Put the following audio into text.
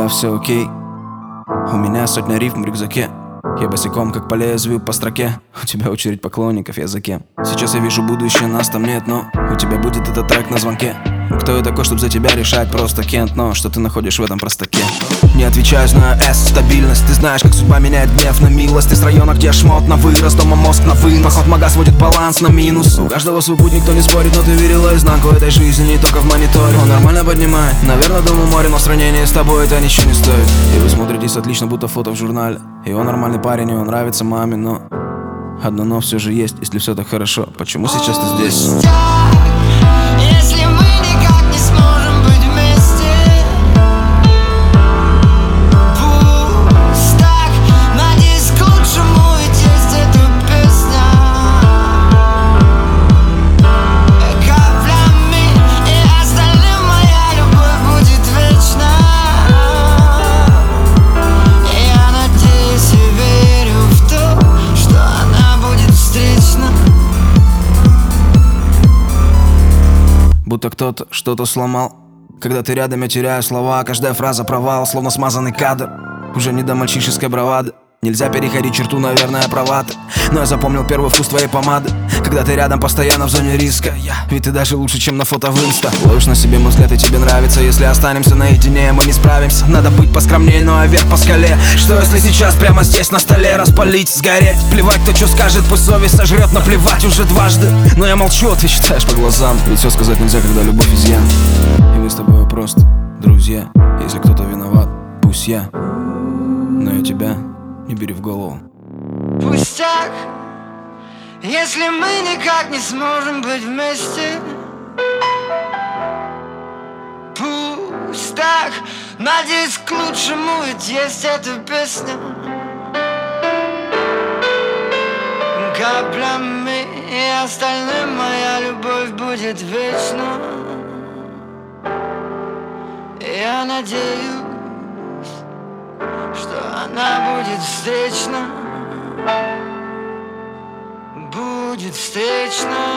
тебя все окей? У меня сотня рифм в рюкзаке. Я босиком, как по лезвию по строке. У тебя очередь поклонников, я за кем? Сейчас я вижу будущее, нас там нет, но у тебя будет этот трек на звонке. Кто я такой, чтоб за тебя решать? Просто Кент, но что ты находишь в этом простаке? Не отвечаю, знаю S, стабильность. Ты знаешь, как судьба меняет гнев на милость. Ты с района, где шмот на вырост, дома мозг на вынос. Поход мага сводит баланс на минус. У каждого свой путь, никто не спорит, но ты верила изнанку этой жизни, не только в мониторе. Он нормально поднимает, наверное, дом у моря, но в сравнении с тобой это ничего не стоит. И вы смотритесь отлично, будто фото в журнале. И он нормальный парень, и он нравится маме, но одно но все же есть, если все так хорошо. Почему сейчас ты здесь? Если мы никак не сможем быть вместе, пусть так, надеюсь, к лучшему ведь есть эта песня. Каплями и остальным моя любовь будет вечна. Я надеюсь и верю в то, что она будет встречна. Будто кто-то что-то сломал. Когда ты рядом, я теряю слова. Каждая фраза провал, словно смазанный кадр. Уже не до мальчишеской бравады. Нельзя переходить черту, наверное, права ты. Но я запомнил первый вкус твоей помады. Когда ты рядом, постоянно в зоне риска. Ведь ты даже лучше, чем на фото в инста. Ловишь на себе мой взгляд, и тебе нравится. Если останемся наедине, мы не справимся. Надо быть поскромнее, но вверх по скале. Что если сейчас прямо здесь на столе распалить, сгореть? Плевать, кто что скажет, пусть совесть сожрет. Наплевать уже дважды. Но я молчу, ты считаешь по глазам. Ведь все сказать нельзя, когда любовь изъян. И мы с тобой просто друзья. Если кто-то виноват, пусть я. Но я тебя не бери в голову. Пусть так, если мы никак не сможем быть вместе. Пусть так, надеюсь, к лучшему, ведь есть эта песня. Каплями и остальным моя любовь будет вечна. Я надеюсь, что она будет встречна. Будет встречна.